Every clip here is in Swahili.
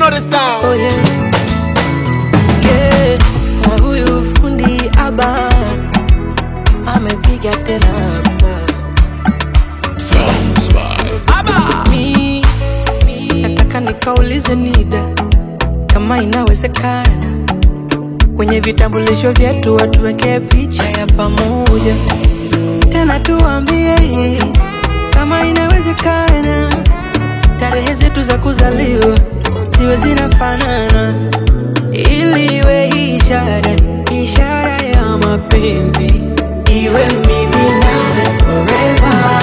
know the sound. Oh yeah, yeah. Na huyu fundi aba amepiga tena hapa. Sounds by Aba. Nataka nikaulize NIDA kama inawezekana kwenye vitambulisho vyetu watuweke picha ya pamoja. Tena tuambie kama inawezekana tarehe zetu za kuzaliwa ziwe zinafanana, ili iwe ishara ya mapenzi, iwe mimi nawe forever.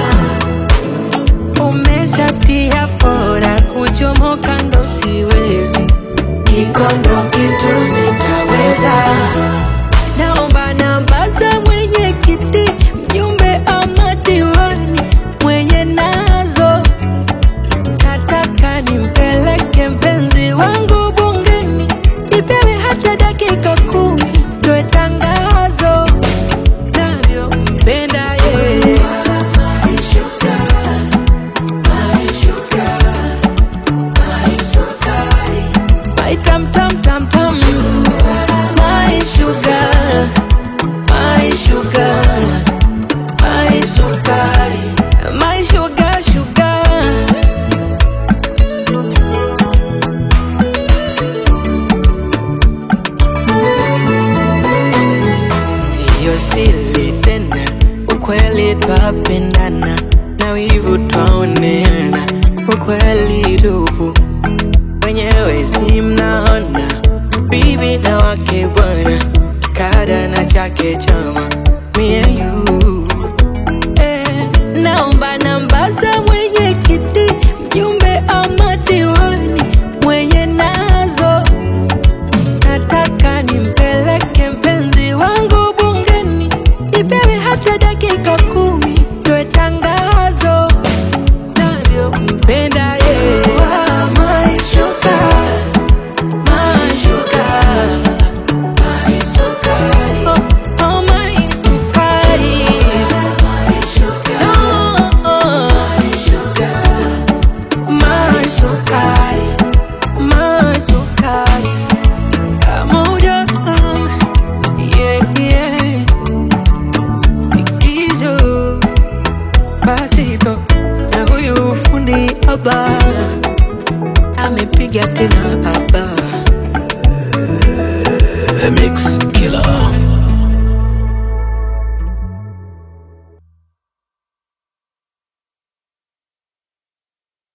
Umeshatia fora kuchomoka ndo siwezi, iko ndo kitu sitaweza. Naomba namba za mwenye kiti, mjumbe ama diwani mwenye nazo. Nataka nimpeleke mpenzi wangu bungeni, ipewe hata dakika 10 toe tangazo navyompenda yeye. My sugar, my sugar, my sukari, my tam tam tam tam. My sugar, my sugar, my sukari, my sugar, sugar. Sio siri tena, ukweli twapendana, na wivu twaoneana, ukweli tupu, wenyewe si mnaona, bibi na wake bwana, kada na chake chama, me and you. Naomba namba za mwenye kiti, mjumbe ama diwani mwenye nazo. Nataka nimpeleke mpenzi wangu bungeni, ipewe hata dakika 10 toe tangazo navyompenda yeye. My sugar, my sugar, my sukari, oh my sukari, my sugar, my sugar, my sukari, my sukari. Moja, yeah, yeah. Ikizo pasito na huyu fundi aba amepiga tena.